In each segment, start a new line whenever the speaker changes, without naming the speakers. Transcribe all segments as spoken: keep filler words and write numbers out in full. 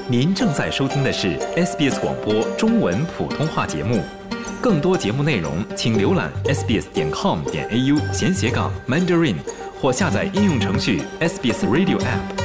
您正在收听的是 S B S 广播中文普通话节目，更多节目内容请浏览 s b s 点 com 点 a u 闲斜杠 Mandarin 或下载应用程序 S B S Radio App。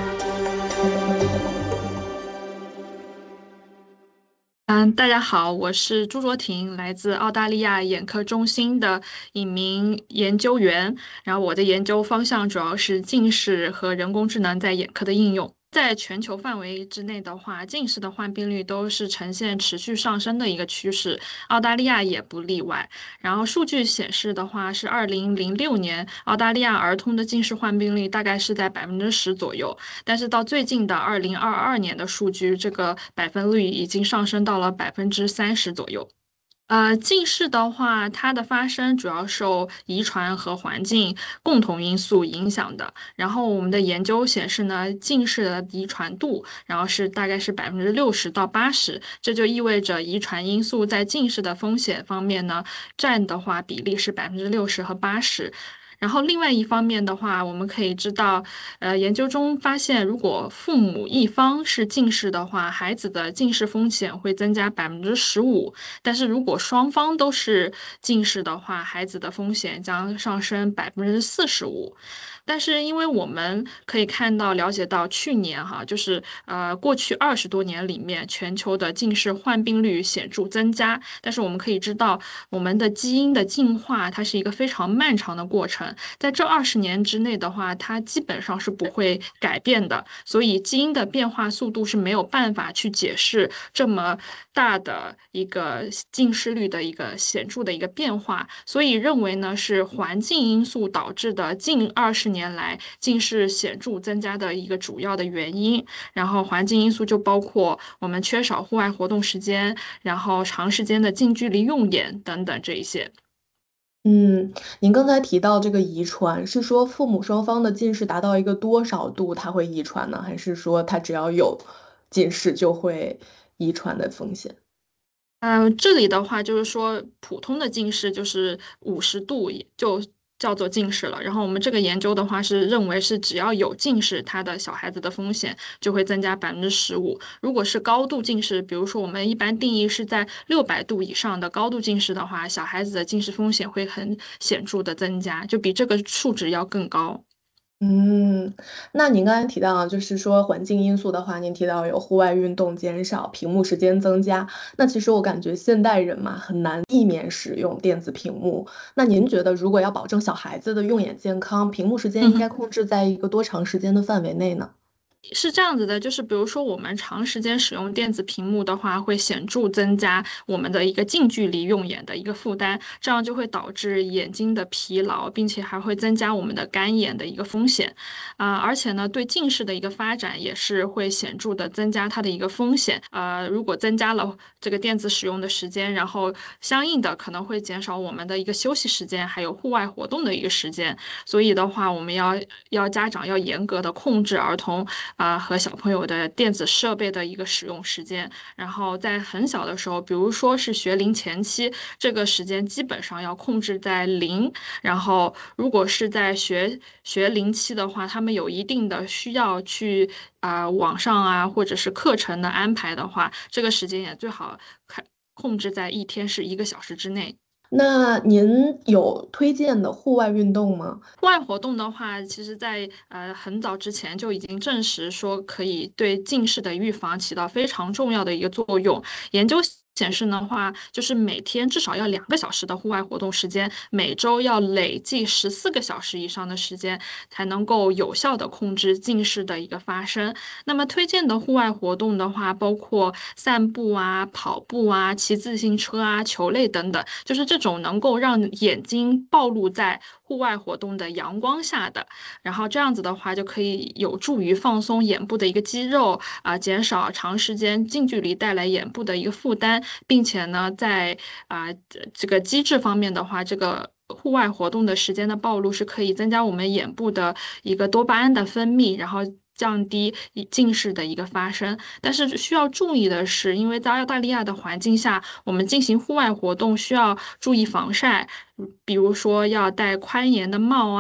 嗯，大家好，我是朱卓婷，来自澳大利亚眼科中心的一名研究员。然后我的研究方向主要是近视和人工智能在眼科的应用。在全球范围之内的话，近视的患病率都是呈现持续上升的一个趋势，澳大利亚也不例外。然后数据显示的话，是二零零六年澳大利亚儿童的近视患病率大概是在百分之十左右，但是到最近的二零二二年的数据，这个百分率已经上升到了百分之三十左右。呃，近视的话，它的发生主要受遗传和环境共同因素影响的。然后我们的研究显示呢，近视的遗传度，然后是大概是百分之六十到八十，这就意味着遗传因素在近视的风险方面呢，占的话比例是百分之六十和八十。然后另外一方面的话，我们可以知道，呃，研究中发现，如果父母一方是近视的话，孩子的近视风险会增加百分之十五；但是如果双方都是近视的话，孩子的风险将上升百分之四十五。但是，因为我们可以看到、了解到，去年哈，就是呃过去二十多年里面，全球的近视患病率显著增加。但是我们可以知道，我们的基因的进化它是一个非常漫长的过程，在这二十年之内的话，它基本上是不会改变的。所以，基因的变化速度是没有办法去解释这么大的一个近视率的一个显著的一个变化。所以认为呢，是环境因素导致的近二十年来近视显著增加的一个主要的原因。然后环境因素就包括我们缺少户外活动时间，然后长时间的近距离用眼等等这一些。
嗯，您刚才提到这个遗传，是说父母双方的近视达到一个多少度，它会遗传呢？还是说它只要有近视就会遗传的风险？
嗯，这里的话就是说，普通的近视就是五十度也就叫做近视了。然后我们这个研究的话是认为是只要有近视，他的小孩子的风险就会增加百分之十五。如果是高度近视，比如说我们一般定义是在六百度以上的高度近视的话，小孩子的近视风险会很显著的增加，就比这个数值要更高。
嗯，那您刚才提到啊，就是说环境因素的话，您提到有户外运动减少，屏幕时间增加。那其实我感觉现代人嘛，很难避免使用电子屏幕。那您觉得，如果要保证小孩子的用眼健康，屏幕时间应该控制在一个多长时间的范围内呢？
是这样子的，就是比如说我们长时间使用电子屏幕的话，会显著增加我们的一个近距离用眼的一个负担，这样就会导致眼睛的疲劳，并且还会增加我们的干眼的一个风险啊、而且呢，对近视的一个发展也是会显著的增加它的一个风险。呃，如果增加了这个电子使用的时间，然后相应的可能会减少我们的一个休息时间，还有户外活动的一个时间。所以的话，我们要要家长要严格的控制儿童。啊、和小朋友的电子设备的一个使用时间，然后在很小的时候，比如说是学龄前期，这个时间基本上要控制在零。然后如果是在学学龄期的话，他们有一定的需要去啊、网上啊或者是课程的安排的话，这个时间也最好看控制在一天是一个小时之内。
那您有推荐的户外运动吗？
户外活动的话，其实在呃很早之前就已经证实说可以对近视的预防起到非常重要的一个作用。研究显示的话，就是每天至少要两个小时的户外活动时间，每周要累计十四个小时以上的时间，才能够有效的控制近视的一个发生。那么推荐的户外活动的话，包括散步啊、跑步啊、骑自行车啊、球类等等，就是这种能够让眼睛暴露在户外活动的阳光下的。然后这样子的话，就可以有助于放松眼部的一个肌肉啊、减少长时间近距离带来眼部的一个负担，并且呢，在啊、这个机制方面的话，这个。户外活动的时间的暴露是可以增加我们眼部的一个多巴胺的分泌，然后降低近视的一个发生。但是需要注意的是，因为在澳大利亚的环境下，我们进行户外活动需要注意防晒，比如说要戴宽檐的帽啊，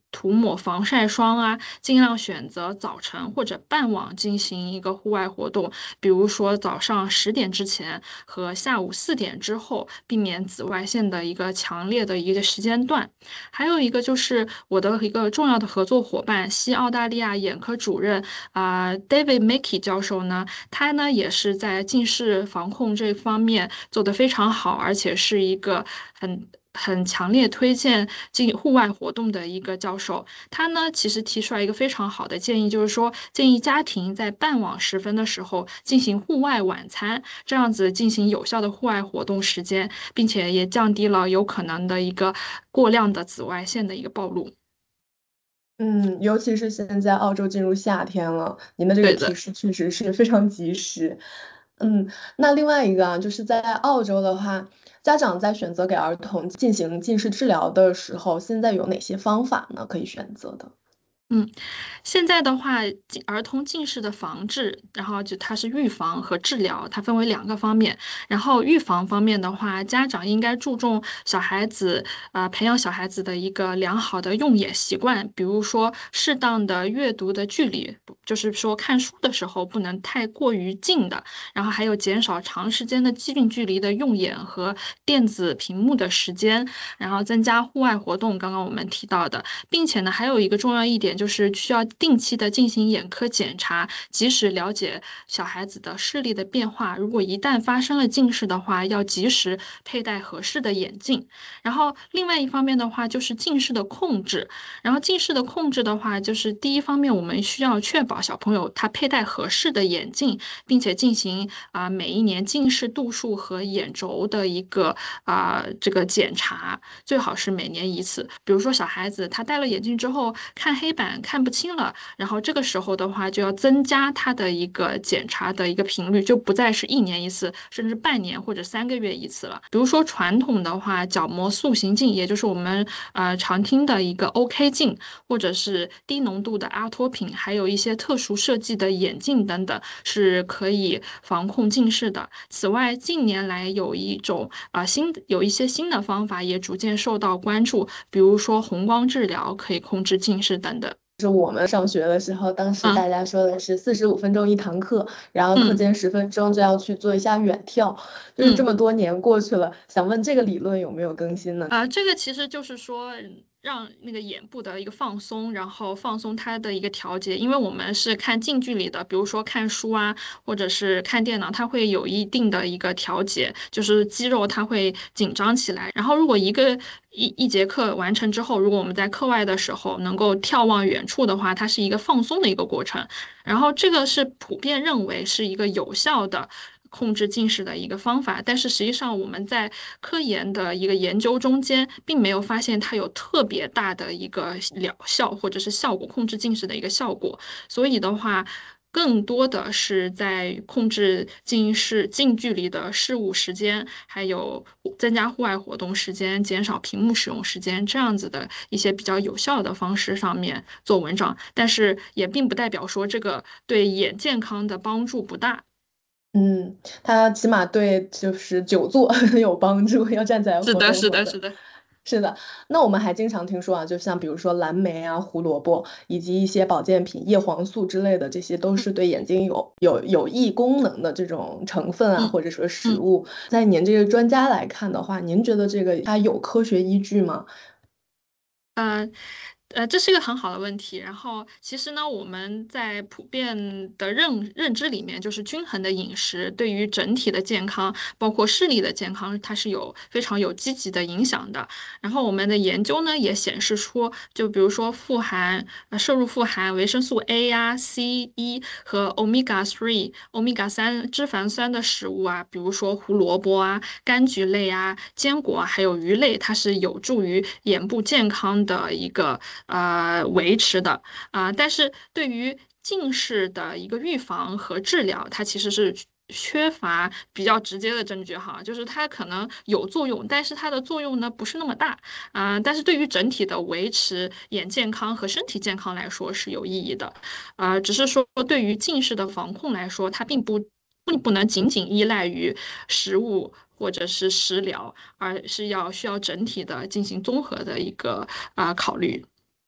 涂抹防晒霜啊，尽量选择早晨或者傍晚进行一个户外活动，比如说早上十点之前和下午四点之后，避免紫外线的一个强烈的一个时间段。还有一个就是我的一个重要的合作伙伴，西澳大利亚眼科主任啊、呃 David Mackey 教授呢，他呢也是在近视防控这方面做得非常好，而且是一个很很强烈推荐进户外活动的一个教授。他呢其实提出来一个非常好的建议，就是说建议家庭在傍晚时分的时候进行户外晚餐，这样子进行有效的户外活动时间，并且也降低了有可能的一个过量的紫外线的一个暴露。
嗯，尤其是现在澳洲进入夏天了，您的这个
对的。
提示确实是非常及时。嗯，那另外一个啊，就是在澳洲的话，家长在选择给儿童进行近视治疗的时候，现在有哪些方法呢？可以选择的？
嗯，现在的话，近儿童近视的防治，然后就它是预防和治疗，它分为两个方面。然后预防方面的话，家长应该注重小孩子，呃，培养小孩子的一个良好的用眼习惯，比如说适当的阅读的距离，就是说看书的时候不能太过于近的，然后还有减少长时间的近距离的用眼和电子屏幕的时间，然后增加户外活动，刚刚我们提到的。并且呢，还有一个重要一点就是需要定期的进行眼科检查，及时了解小孩子的视力的变化。如果一旦发生了近视的话，要及时佩戴合适的眼镜。然后另外一方面的话，就是近视的控制。然后近视的控制的话，就是第一方面，我们需要确保小朋友他佩戴合适的眼镜，并且进行啊、每一年近视度数和眼轴的一个啊、这个检查，最好是每年一次。比如说小孩子他戴了眼镜之后看黑板看不清了，然后这个时候的话就要增加他的一个检查的一个频率，就不再是一年一次，甚至半年或者三个月一次了。比如说传统的话，角膜塑形镜，也就是我们呃常听的一个 OK 镜，或者是低浓度的阿托品，还有一些特殊设计的眼镜等等，是可以防控近视的。此外，近年来有一种啊、呃新有一些新的方法也逐渐受到关注，比如说红光治疗可以控制近视等等。
是我们上学的时候，当时大
嗯
家说的是四十五分钟一堂课，然后课
嗯
间十分钟就要去做一下远眺。就是这
嗯。
么多年过去了，想问这个理论有没有更新呢？
啊，这个其实就是说，嗯让那个眼部的一个放松，然后放松它的一个调节。因为我们是看近距离的，比如说看书啊，或者是看电脑，它会有一定的一个调节，就是肌肉它会紧张起来。然后如果一个一一节课完成之后，如果我们在课外的时候能够眺望远处的话，它是一个放松的一个过程。然后这个是普遍认为是一个有效的控制近视的一个方法，但是实际上我们在科研的一个研究中间，并没有发现它有特别大的一个疗效或者是效果，控制近视的一个效果。所以的话，更多的是在控制近视近距离的视物时间，还有增加户外活动时间，减少屏幕使用时间，这样子的一些比较有效的方式上面做文章。但是也并不代表说这个对眼健康的帮助不大。
嗯，它起码对就是久坐很有帮助，要站起来活
是的，是的，
动活动。
是的。
是的，那我们还经常听说啊，就像比如说蓝莓啊、胡萝卜以及一些保健品、叶黄素之类的，这些都是对眼睛有有有益功能的这种成分啊，
嗯
或者说食
嗯。
物。在您这个专家来看的话，您觉得这个它有科学依据吗？
呃，呃，这是一个很好的问题。然后，其实呢，我们在普遍的认认知里面，就是均衡的饮食对于整体的健康，包括视力的健康，它是有非常有积极的影响的。然后，我们的研究呢也显示出，就比如说富含呃摄入富含维生素 A 呀、C、E 和 omega three、omega 三脂肪酸的食物啊，比如说胡萝卜啊、柑橘类啊、坚果啊，还有鱼类，它是有助于眼部健康的一个呃维持的啊、但是对于近视的一个预防和治疗，它其实是缺乏比较直接的证据哈，就是它可能有作用，但是它的作用呢不是那么大啊、但是对于整体的维持眼健康和身体健康来说是有意义的。啊、只是说对于近视的防控来说，它并不并不能仅仅依赖于食物或者是食疗，而是要需要整体的进行综合的一个啊、考虑。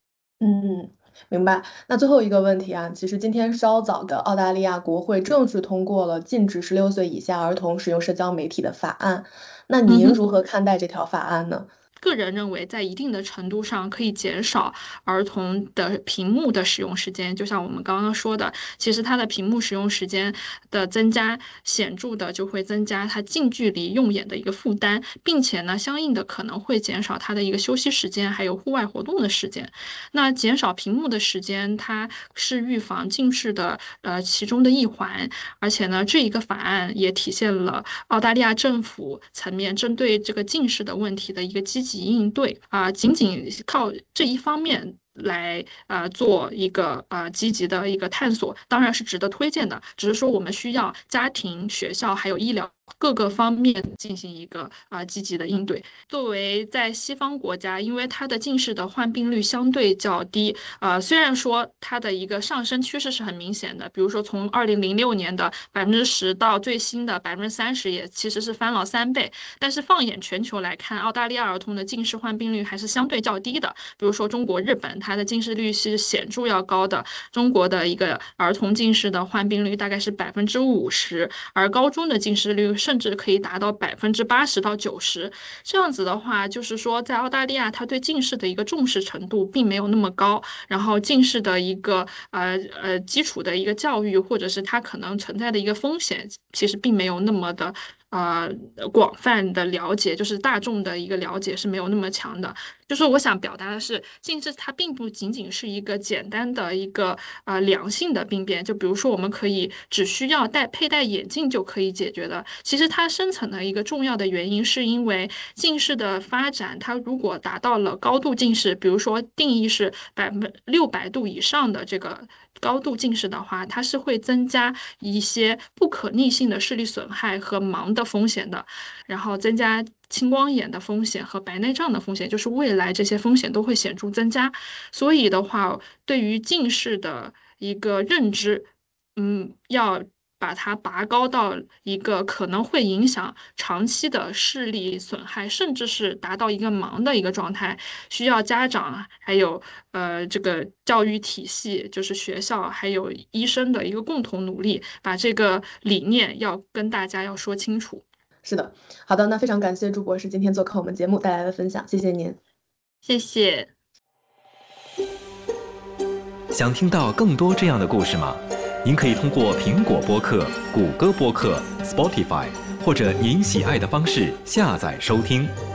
嗯，明白。那最后一个问题啊，其实今天稍早的澳大利亚国会正式通过了禁止十六岁以下儿童使用社交媒体的法案。那您如何看待这条法案呢？
个人认为，在一定的程度上可以减少儿童的屏幕的使用时间。就像我们刚刚说的，其实它的屏幕使用时间的增加，显著的就会增加它近距离用眼的一个负担，并且呢，相应的可能会减少它的一个休息时间，还有户外活动的时间。那减少屏幕的时间，它是预防近视的呃其中的一环。而且呢，这一个法案也体现了澳大利亚政府层面针对这个近视的问题的一个积极应对啊、呃，仅仅靠这一方面来呃做一个呃积极的一个探索，当然是值得推荐的。只是说我们需要家庭、学校还有医疗各个方面进行一个啊、呃、积极的应对。作为在西方国家，因为它的近视的患病率相对较低，呃，虽然说它的一个上升趋势是很明显的，比如说从二零零六年的百分之十到最新的百分之三十，也其实是翻了三倍。但是放眼全球来看，澳大利亚儿童的近视患病率还是相对较低的。比如说中国、日本，它的近视率是显著要高的。中国的一个儿童近视的患病率大概是百分之五十，而高中的近视率甚至可以达到百分之八十到九十。这样子的话，就是说在澳大利亚，它对近视的一个重视程度并没有那么高，然后近视的一个呃呃基础的一个教育，或者是它可能存在的一个风险，其实并没有那么的。呃，广泛的了解，就是大众的一个了解是没有那么强的。就是我想表达的是，近视它并不仅仅是一个简单的一个呃良性的病变，就比如说我们可以只需要戴佩戴眼镜就可以解决的。其实它深层的一个重要的原因，是因为近视的发展，它如果达到了高度近视，比如说定义是百分六百度以上的这个高度近视的话，它是会增加一些不可逆性的视力损害和盲的风险的，然后增加青光眼的风险和白内障的风险，就是未来这些风险都会显著增加。所以的话，对于近视的一个认知，嗯，要把它拔高到一个可能会影响长期的视力损害，甚至是达到一个盲的一个状态，需要家长还有呃这个教育体系，就是学校还有医生的一个共同努力，把这个理念要跟大家要说清楚。
是的，好的，那非常感谢朱博士今天做客我们节目带来的分享，谢谢您。
谢谢。
想听到更多这样的故事吗？您可以通过苹果播客、谷歌播客、Spotify 或者您喜爱的方式下载收听。